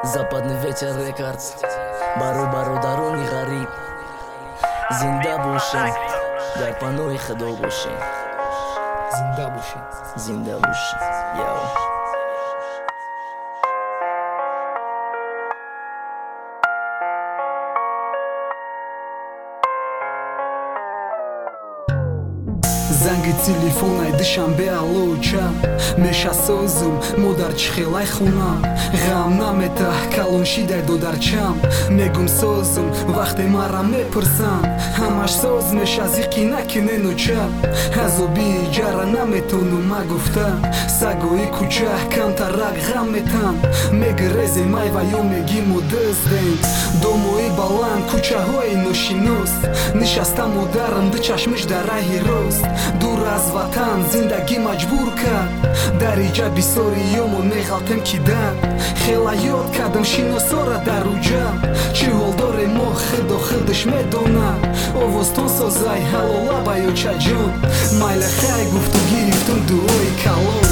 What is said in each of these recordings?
Западный ветер рекордс. Бару-бару дарони гариб. Зинда бошем, дар панои худо бошем. Зинда бошем. Зинда бошем. Яо. занги телефонай душанбе аллоча мешасозум модар чихелай хунам ғам наметаҳ калоншидай додарчам мегум созум вақте мара мепурсам ҳамаш соз мешазиқи накиненуча азоби ҷара наметону магуфта сагои куча камтарак ғам метан мегирезе майва ё мегиму дыздем домои баланд кучаҳои ношинос нишаста модарам ду чашмиш дар раҳи рост дур аз ватан зиндагӣ маҷбур кард дар иҷа бисори ёмон меғалтем ки дар хела ёд кардам шиносора дар уҷа чӣ ҳол доре мо худо худаш медонад овозтон созай ҳалола ба ёчаҷон майла хай гуфту гирифтум дуои калон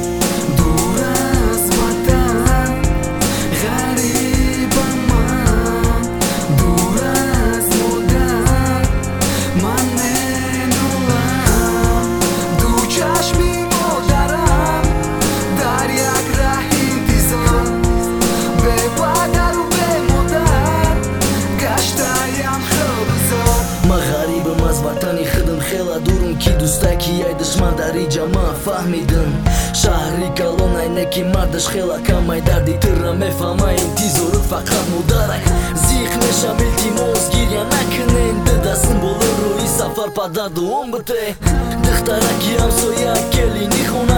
ки дӯстаки яй душман дар иҷа ман фаҳмидам шаҳри калон айнаки мардаш хела камай дарди тирра мефаҳма интизору фақат модарак зиқ мешам илтимос гирья накунен дидастин боло рӯи сафар падар дуом бите духтараки ҳамсоя келини хона